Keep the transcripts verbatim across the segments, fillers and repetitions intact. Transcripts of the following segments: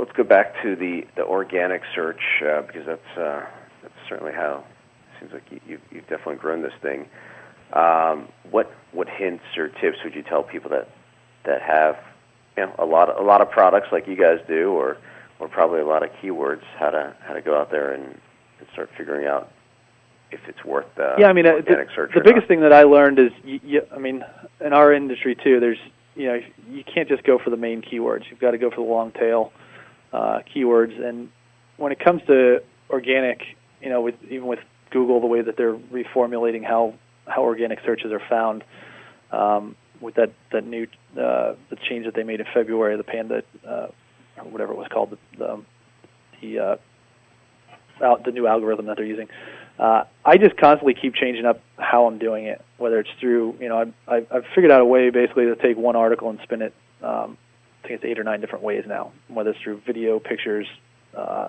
let's go back to the, the organic search uh, because that's uh, that's certainly how it seems like you, you, you've definitely grown this thing. Um, what what hints or tips would you tell people that that have you know a lot of, a lot of products like you guys do, or or probably a lot of keywords, how to how to go out there and, and start figuring out if it's worth the yeah, I mean, organic the, search. The or biggest not. thing that I learned is, you, you, I mean, in our industry too, there's you know you can't just go for the main keywords. You've got to go for the long tail uh, keywords. And when it comes to organic, you know, with even with Google, the way that they're reformulating how how organic searches are found, um, with that that new uh, the change that they made in February, the Panda uh, or whatever it was called, the the, the uh, out the new algorithm that they're using. Uh, I just constantly keep changing up how I'm doing it, whether it's through, you know, I've, I've, I've figured out a way basically to take one article and spin it, um, I think it's eight or nine different ways now, whether it's through video, pictures, uh,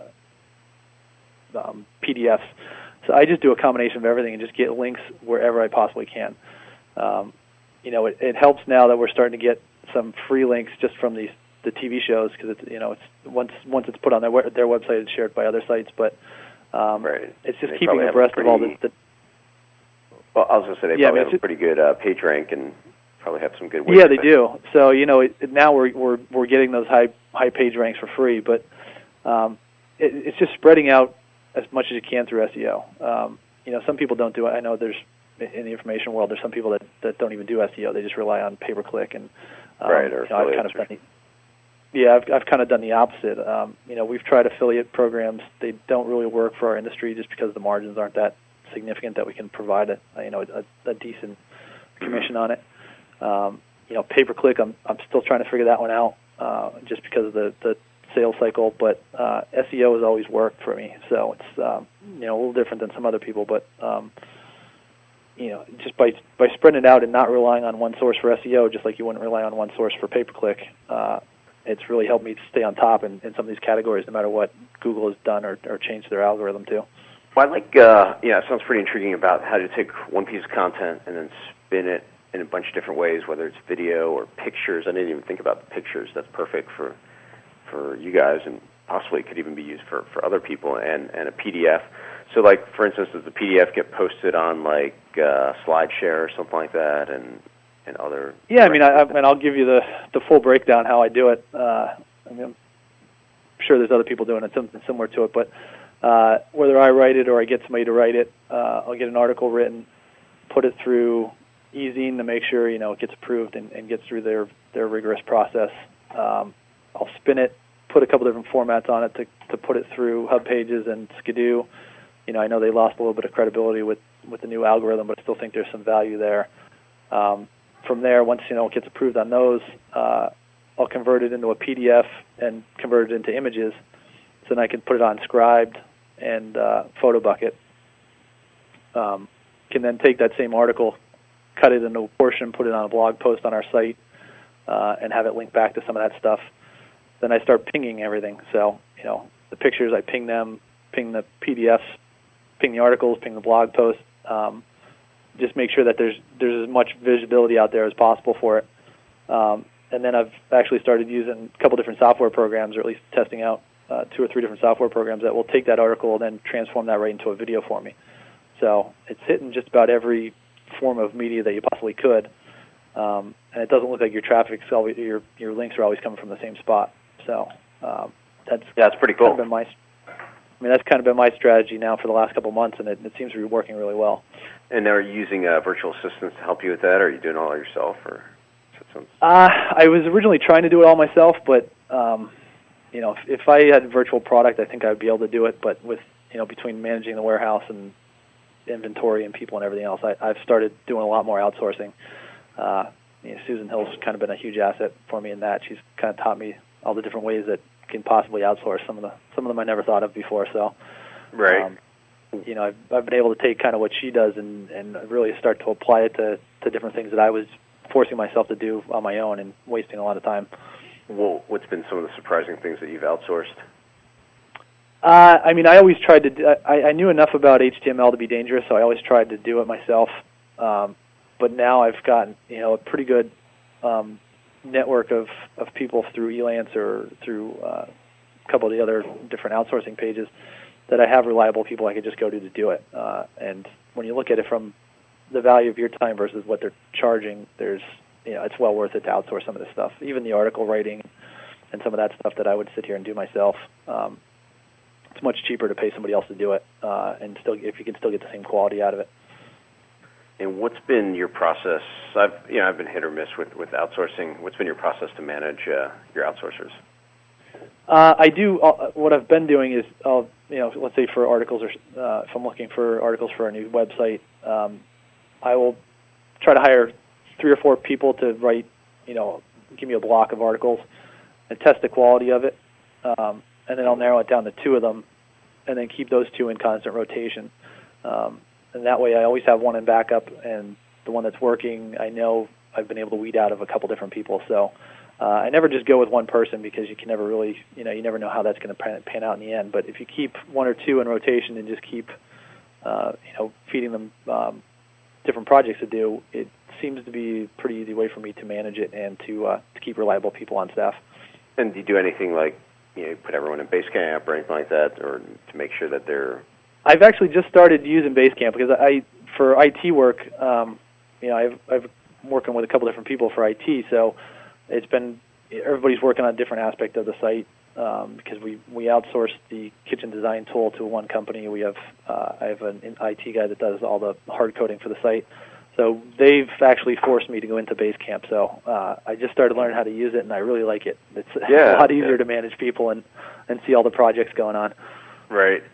um, P D Fs. So I just do a combination of everything and just get links wherever I possibly can. Um, you know, it, it helps now that we're starting to get some free links just from these the T V shows because it's, you know, it's once once it's put on their their website, it's shared by other sites, but Um, right. It's just they keeping abreast pretty, of all the, the... Well, I was going to say they yeah, probably I mean, have a pretty good uh, page rank and probably have some good... Yeah, they do. So, you know, it, it, now we're we're we're getting those high high page ranks for free, but um, it, it's just spreading out as much as you can through S E O. Um, you know, some people don't do it. I know there's, in the information world, there's some people that, that don't even do S E O. They just rely on pay-per-click. And, um, right, or you know, I've kind of done the, Yeah, I've, I've kind of done the opposite. Um, you know, we've tried affiliate programs. They don't really work for our industry just because the margins aren't that significant that we can provide a, you know, a, a decent commission on it. Um, you know, pay-per-click, I'm I'm still trying to figure that one out uh, just because of the, the sales cycle. But uh, S E O has always worked for me, so it's um, you know a little different than some other people. But um, you know, just by by spreading it out and not relying on one source for S E O, just like you wouldn't rely on one source for pay-per-click. Uh, It's really helped me stay on top in, in some of these categories, no matter what Google has done or, or changed their algorithm to. Well, I like, uh, yeah, it sounds pretty intriguing about how to take one piece of content and then spin it in a bunch of different ways, whether it's video or pictures. I didn't even think about the pictures. That's perfect for for you guys, and possibly it could even be used for, for other people, and, and a P D F. So, like, for instance, does the P D F get posted on, like, uh, SlideShare or something like that, and and other... Yeah, I mean, I, I mean, I'll give you the, the full breakdown how I do it. Uh, I mean, I'm sure there's other people doing it, something similar to it, but uh, whether I write it or I get somebody to write it, uh, I'll get an article written, put it through eZine to make sure, you know, it gets approved and, and gets through their, their rigorous process. Um, I'll spin it, put a couple different formats on it to, to put it through Hub Pages and Skidoo. You know, I know they lost a little bit of credibility with, with the new algorithm, but I still think there's some value there. Um, From there, once you know it gets approved on those, uh, I'll convert it into a P D F and convert it into images. So then I can put it on Scribd and uh, PhotoBucket. Um, can then take that same article, cut it into a portion, put it on a blog post on our site, uh, and have it link back to some of that stuff. Then I start pinging everything. So you know the pictures, I ping them, ping the P D Fs, ping the articles, ping the blog posts. Um, just make sure that there's there's as much visibility out there as possible for it. Um, and then I've actually started using a couple different software programs, or at least testing out uh, two or three different software programs that will take that article and then transform that right into a video for me. So it's hitting just about every form of media that you possibly could. Um, and it doesn't look like your traffic's always, your your links are always coming from the same spot. So um, that's yeah, that's pretty cool. Kind of been my, I mean, that's kind of been my strategy now for the last couple of months, and it, it seems to be working really well. And are you using uh, virtual assistants to help you with that, or are you doing it all yourself? Or uh, I was originally trying to do it all myself, but um, you know, if, if I had virtual product, I think I would be able to do it. But with you know, between managing the warehouse and inventory and people and everything else, I, I've started doing a lot more outsourcing. Uh, you know, Susan Hill's kind of been a huge asset for me in that. She's kind of taught me all the different ways that you can possibly outsource. Some of the some of them I never thought of before. So, right. Um, you know, I've, I've been able to take kind of what she does and, and really start to apply it to, to different things that I was forcing myself to do on my own and wasting a lot of time. Well, what's been some of the surprising things that you've outsourced? Uh, I mean, I always tried to. Do, I, I knew enough about H T M L to be dangerous, so I always tried to do it myself. Um, but now I've gotten you know a pretty good um, network of, of people through Elance or through uh, a couple of the other different outsourcing pages, that I have reliable people I could just go to to do it. Uh, and when you look at it from the value of your time versus what they're charging, there's, you know, it's well worth it to outsource some of this stuff. Even the article writing and some of that stuff that I would sit here and do myself, um, it's much cheaper to pay somebody else to do it, uh, and still, if you can still get the same quality out of it. And what's been your process? I've, you know, I've been hit or miss with, with outsourcing. What's been your process to manage uh, your outsourcers? Uh, I do. Uh, what I've been doing is, I'll, you know, let's say for articles, or uh, if I'm looking for articles for a new website, um, I will try to hire three or four people to write, you know, give me a block of articles and test the quality of it, um, and then I'll narrow it down to two of them, and then keep those two in constant rotation. Um, and that way, I always have one in backup, and the one that's working, I know I've been able to weed out of a couple different people. So uh, I never just go with one person, because you can never really, you know, you never know how that's going to pan, pan out in the end. But if you keep one or two in rotation and just keep, uh, you know, feeding them um, different projects to do, it seems to be a pretty easy way for me to manage it and to uh, to keep reliable people on staff. And do you do anything like, you know, put everyone in Basecamp or anything like that, or to make sure that they're... I've actually just started using Basecamp, because I, for I T work, um, you know, I've, I've working with a couple different people for I T, so it's been, everybody's working on a different aspect of the site, um, because we, we outsourced the kitchen design tool to one company. We have, uh, I have an I T guy that does all the hard coding for the site. So they've actually forced me to go into Basecamp. So uh, I just started learning how to use it, and I really like it. It's, yeah, it's a lot easier yeah. to manage people and, and see all the projects going on. Right.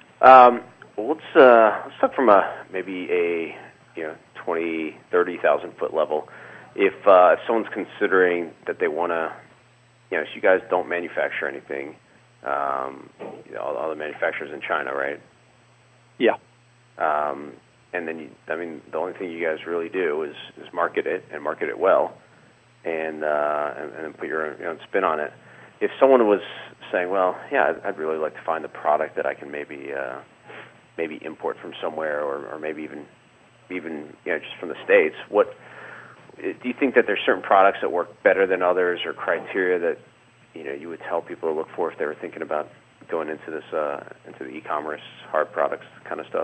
Um, well, let's uh, let's talk from a maybe a you know twenty, thirty thousand foot level. If uh, if someone's considering that they want to, you know, so you guys don't manufacture anything, um, you know, all, all the manufacturers in China, right? Yeah. Um, and then, you, I mean, the only thing you guys really do is, is market it and market it well, and uh, and, and put your own, your own spin on it. If someone was saying, well, yeah, I'd, I'd really like to find a product that I can maybe uh, maybe import from somewhere, or, or maybe even even you know just from the States, what do you think that there's certain products that work better than others, or criteria that you know you would tell people to look for if they were thinking about going into this uh, into the e-commerce hard products kind of stuff?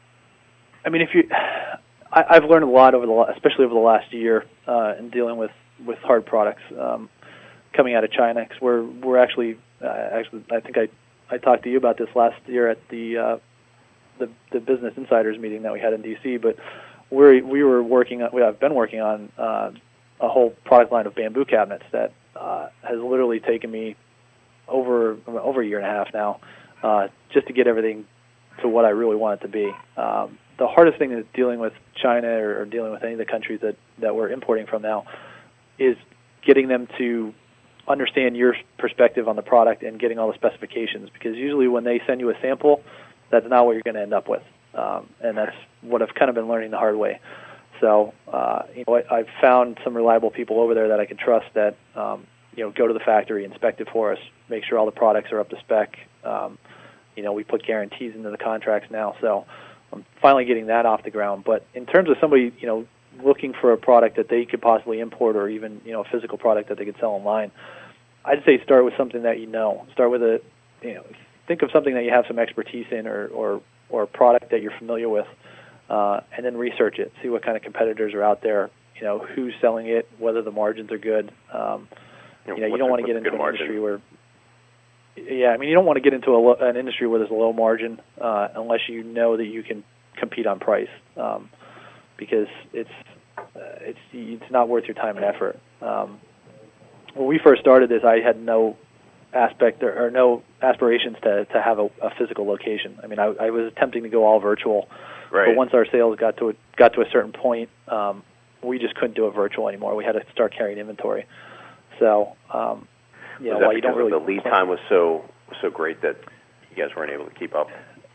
I mean, if you, I, I've learned a lot over the, especially over the last year, uh, in dealing with, with hard products um, coming out of China. Because we're we're actually, uh, actually, I think I, I talked to you about this last year at the uh, the the Business Insiders meeting that we had in D C. But we we were working on, we have been working on uh, a whole product line of bamboo cabinets that uh, has literally taken me over over a year and a half now, uh, just to get everything to what I really want it to be. Um, the hardest thing is dealing with China, or, or dealing with any of the countries that, that we're importing from now, is getting them to understand your perspective on the product and getting all the specifications. Because usually when they send you a sample, that's not what you're going to end up with. Um, and that's what I've kind of been learning the hard way. So, uh, you know, I, I've found some reliable people over there that I can trust that, um, you know, go to the factory, inspect it for us, make sure all the products are up to spec. Um, you know, we put guarantees into the contracts now, so I'm finally getting that off the ground. But in terms of somebody, you know, looking for a product that they could possibly import, or even, you know, a physical product that they could sell online, I'd say start with something that you know. Start with a, you know, think of something that you have some expertise in, or or, or a product that you're familiar with, uh, and then research it. See what kind of competitors are out there. You know, who's selling it, whether the margins are good. Um, you know, you don't want to get into an margin? industry where, yeah, I mean, you don't want to get into a lo- an industry where there's a low margin uh, unless you know that you can compete on price, um, because it's uh, it's it's not worth your time and effort. Um, when we first started this, I had no aspect or, or no aspirations to to have a, a physical location. I mean, I, I was attempting to go all virtual, right. But once our sales got to a, got to a certain point, um, we just couldn't do it virtual anymore. We had to start carrying inventory. So. Um, Yeah, was that well, you because don't really, the lead time was so so great that you guys weren't able to keep up?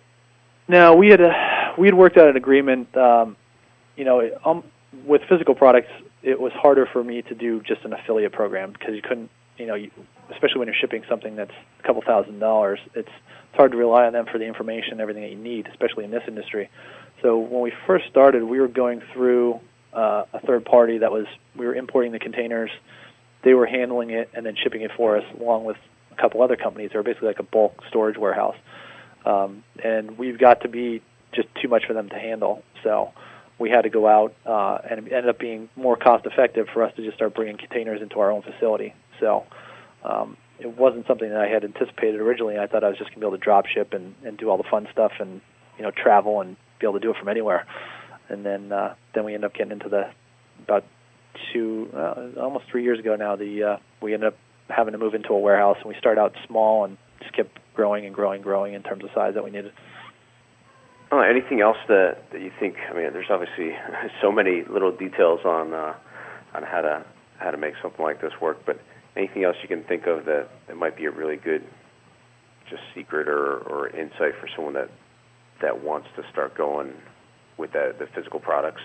No, we had a, we had worked out an agreement. Um, you know, um, with physical products, it was harder for me to do just an affiliate program, because you couldn't, you know, you, especially when you're shipping something that's a couple thousand dollars, it's it's hard to rely on them for the information and everything that you need, especially in this industry. So when we first started, we were going through uh, a third party that was, we were importing the containers. They were handling it and then shipping it for us, along with a couple other companies. They're basically like a bulk storage warehouse. Um, and we've got to be just too much for them to handle. So we had to go out, uh, and it ended up being more cost-effective for us to just start bringing containers into our own facility. So um, it wasn't something that I had anticipated originally. I thought I was just going to be able to drop ship and, and do all the fun stuff and, you know, travel and be able to do it from anywhere. And then uh, then we ended up getting into the, about two, uh, almost three years ago now, the uh, we ended up having to move into a warehouse, and we started out small and just kept growing and growing and growing in terms of size that we needed. Oh, anything else that, that you think? I mean, there's obviously so many little details on uh, on how to how to make something like this work. But anything else you can think of that, that might be a really good, just secret or, or insight for someone that that wants to start going with the, the physical products?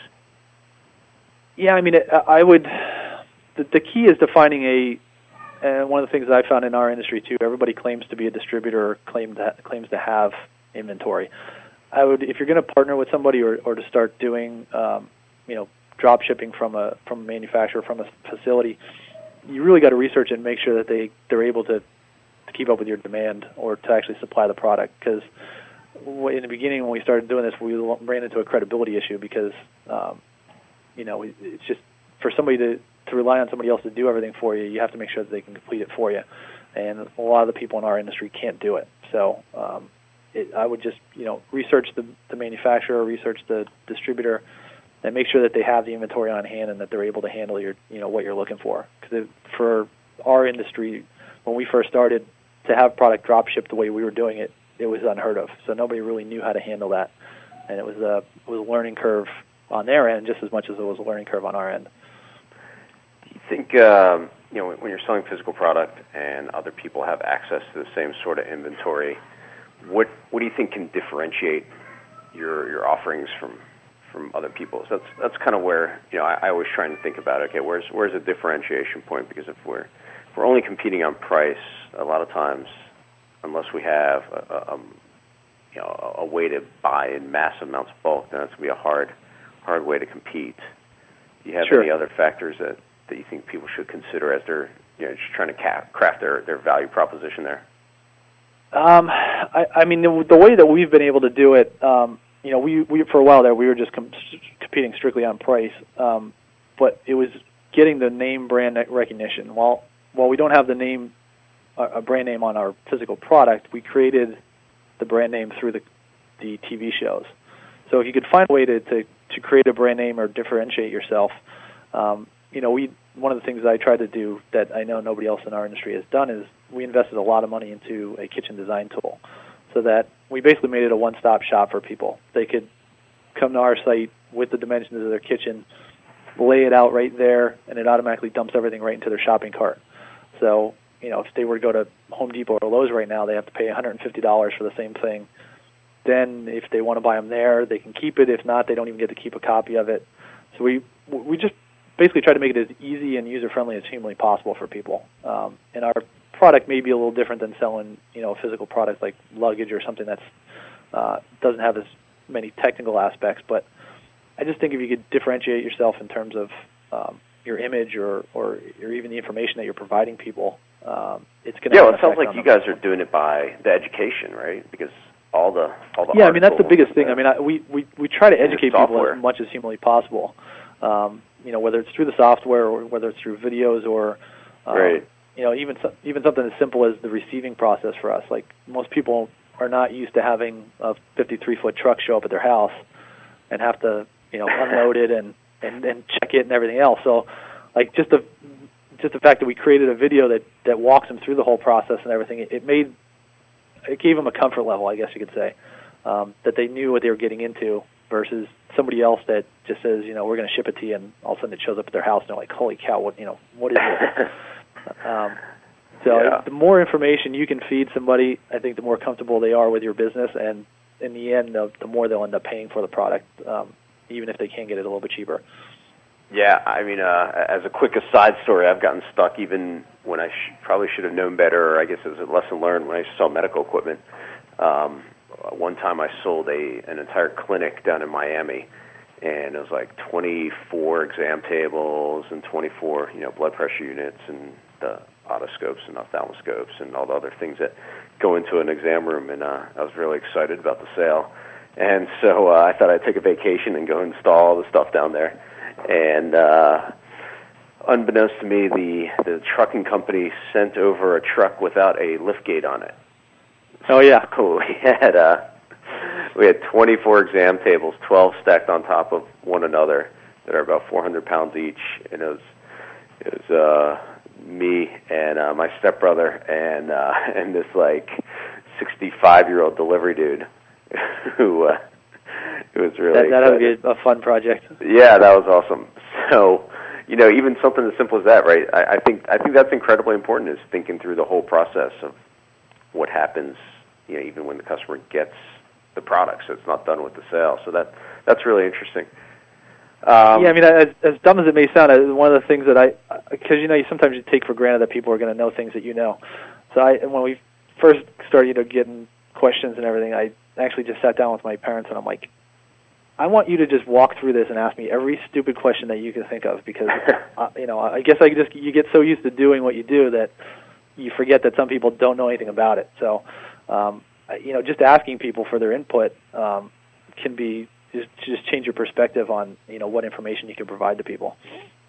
Yeah, I mean, I would. The, the key is to finding a. And one of the things that I found in our industry too, everybody claims to be a distributor, or claim to, claims to have inventory. I would, if you're going to partner with somebody or, or to start doing, um, you know, drop shipping from a from a manufacturer, from a facility, you really got to research and make sure that they they're able to, to keep up with your demand or to actually supply the product. Because in the beginning, when we started doing this, we ran into a credibility issue because, um, you know, it's just for somebody to to rely on somebody else to do everything for you, you have to make sure that they can complete it for you. And a lot of the people in our industry can't do it. So. Um, It, I would just, you know, research the, the manufacturer, research the distributor, and make sure that they have the inventory on hand and that they're able to handle your, you know, what you're looking for. Because for our industry, when we first started, to have product drop shipped the way we were doing it, it was unheard of. So nobody really knew how to handle that, and it was a it was a learning curve on their end just as much as it was a learning curve on our end. Do you think, um, you know, when you're selling physical product and other people have access to the same sort of inventory, What what do you think can differentiate your your offerings from from other people's? That's that's kind of where, you know, I, I always try and think about, okay, where's where's the differentiation point? Because if we're if we're only competing on price, a lot of times, unless we have a, a, a you know a way to buy in mass amounts of bulk, then it's gonna be a hard hard way to compete. Do you have Sure. any other factors that, that you think people should consider as they're, you know, just trying to ca- craft their, their value proposition there? Um, I, I mean, the, the way that we've been able to do it, um, you know, we, we for a while there we were just com- competing strictly on price, um, but it was getting the name brand recognition. While while we don't have the name, uh, a brand name on our physical product, we created the brand name through the the T V shows. So if you could find a way to to, to create a brand name or differentiate yourself, um, you know, we one of the things that I tried to do that I know nobody else in our industry has done is we invested a lot of money into a kitchen design tool so that we basically made it a one-stop shop for people. They could come to our site with the dimensions of their kitchen, lay it out right there, and it automatically dumps everything right into their shopping cart. So, you know, if they were to go to Home Depot or Lowe's right now, they have to pay one hundred fifty dollars for the same thing. Then if they want to buy them there, they can keep it. If not, they don't even get to keep a copy of it. So we we just basically try to make it as easy and user-friendly as humanly possible for people. Um, and our product may be a little different than selling, you know, a physical product like luggage or something that's uh, doesn't have as many technical aspects. But I just think if you could differentiate yourself in terms of um, your image or, or or even the information that you're providing people, um, it's going to yeah. have Well, it sounds like you guys are doing it by the education, right? Because all the all the yeah, I mean that's the biggest thing. Uh, I mean, I, we we we try to educate people software. as much as humanly possible. Um, you know, whether it's through the software or whether it's through videos or um, right. you know, even so, even something as simple as the receiving process for us. Like most people are not used to having a fifty-three foot truck show up at their house and have to, you know, unload it and, and, and check it and everything else. So, like just the just the fact that we created a video that, that walks them through the whole process and everything, it, it made it gave them a comfort level, I guess you could say, um, that they knew what they were getting into versus somebody else that just says, you know, we're going to ship it to you, and all of a sudden it shows up at their house, and they're like, holy cow, what, you know, what is this? um, so yeah. the more information you can feed somebody, I think the more comfortable they are with your business, and in the end, the, the more they'll end up paying for the product, um, even if they can get it a little bit cheaper. Yeah, I mean, uh, as a quick aside story, I've gotten stuck even when I sh- probably should have known better, or I guess it was a lesson learned when I used to sell medical equipment. Um, one time I sold a an entire clinic down in Miami, and it was like twenty-four exam tables and twenty-four, you know, blood pressure units, and the otoscopes and ophthalmoscopes and all the other things that go into an exam room. And uh, I was really excited about the sale. And so uh, I thought I'd take a vacation and go install all the stuff down there. And uh, unbeknownst to me, the, the trucking company sent over a truck without a liftgate on it. Oh, yeah. Cool. We had, uh, we had twenty-four exam tables, twelve stacked on top of one another that are about four hundred pounds each. And it was, it was uh, me and uh, my stepbrother and, uh, and this, like, sixty-five-year-old delivery dude who uh, it was really that, that would be a, a fun project. Yeah, that was awesome. So, you know, even something as simple as that, right? I, I think I think that's incredibly important, is thinking through the whole process of what happens, you know, even when the customer gets the product, so it's not done with the sale. So that that's really interesting. Um, yeah, I mean, as, as dumb as it may sound, one of the things that I, because you know, you sometimes you take for granted that people are going to know things that you know. So I, when we first started, you know, getting questions and everything, I actually just sat down with my parents and I'm like, I want you to just walk through this and ask me every stupid question that you can think of, because uh, you know, I guess I just you get so used to doing what you do that you forget that some people don't know anything about it. So, um, you know, just asking people for their input um, can be just just change your perspective on, you know, what information you can provide to people.